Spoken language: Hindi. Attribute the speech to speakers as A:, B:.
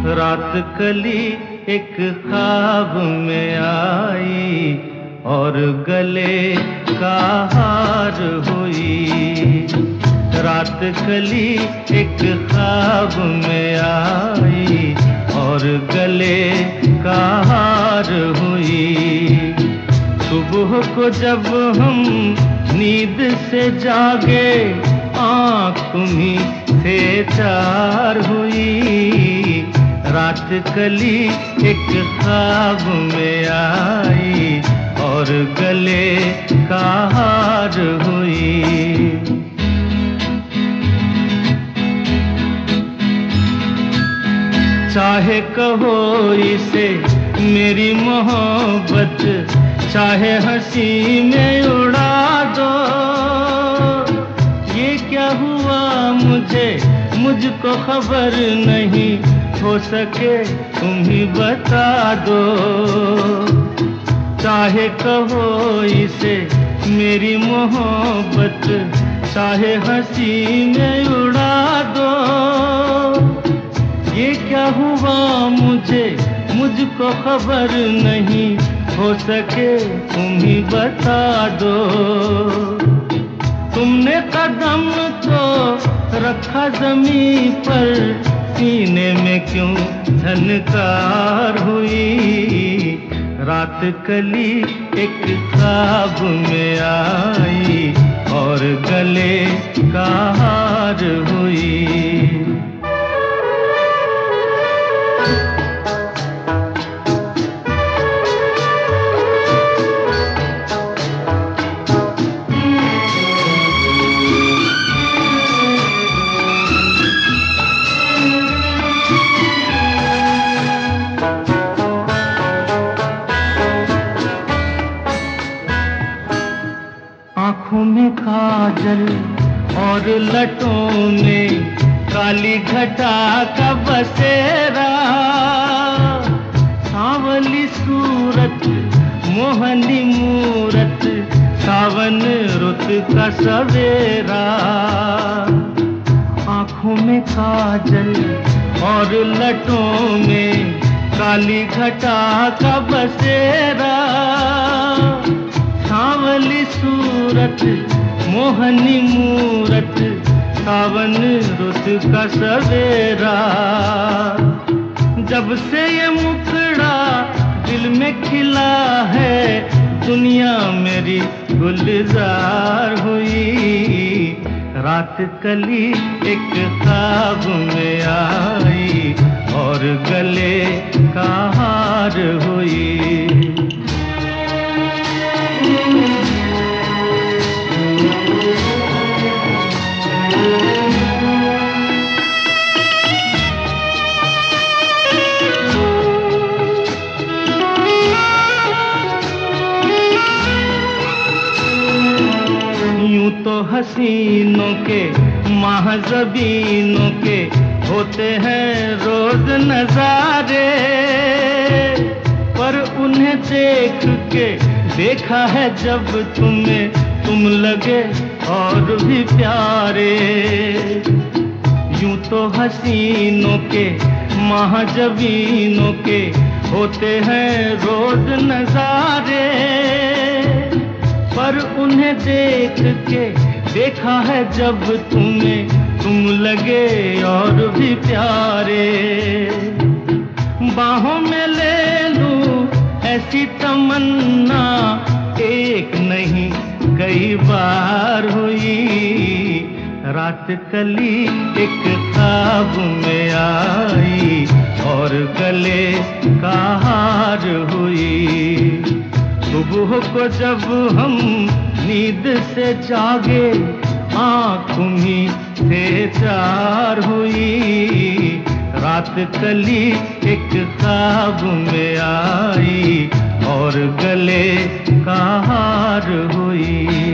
A: रात कली एक ख्वाब में आई और गले का हार हुई। रात कली एक ख्वाब में आई और गले का हार हुई। सुबह को जब हम नींद से जागे आँख तुम्हीं से चार हुई। रात कली एक ख्वाब में आई और गले का हार हुई। चाहे कहो इसे मेरी मोहब्बत, चाहे हंसी में उड़ा दो। ये क्या हुआ मुझको खबर नहीं, हो सके तुम ही बता दो। चाहे कहो इसे मेरी मोहब्बत, चाहे हंसी में उड़ा दो। ये क्या हुआ मुझको खबर नहीं, हो सके तुम ही बता दो। तुमने कदम तो रखा ज़मीं पर, सीने में क्यों झनकार हुई। रात कली एक ख्वाब में आई और गले का हार हुई। आँखों में काजल और लटों में काली घटा का बसेरा। सांवली सूरत मोहनी मूरत, सावन रुत का सवेरा। आँखों में काजल और लटों में काली घटा का बसेरा। सांवली सूरत मोहनी मूरत, सावन रुत का सवेरा। जब से ये मुखड़ा दिल में खिला है, दुनिया मेरी गुलजार हुई। रात कली एक ख्वाब में आई और गले का हार हुई। यूं तो हसीनों के महज़बीनों के होते हैं रोज नजारे, पर उन्हें देख के देखा है जब तुम लगे और भी प्यारे। यूं तो हसीनों के महज़बीनों के होते हैं रोज नजारे, पर उन्हें देख के देखा है जब तुम लगे और भी प्यारे। बाहों में ले लूं ऐसी तमन्ना, एक नहीं कई बार हुई। रात कली एक ख्वाब में आई और गले का हार हुई। सुबह को जब हम नींद से जागे आँख तुम्हीं से चार हुई। रात कली एक ख्वाब में आई और गले का हार हुई।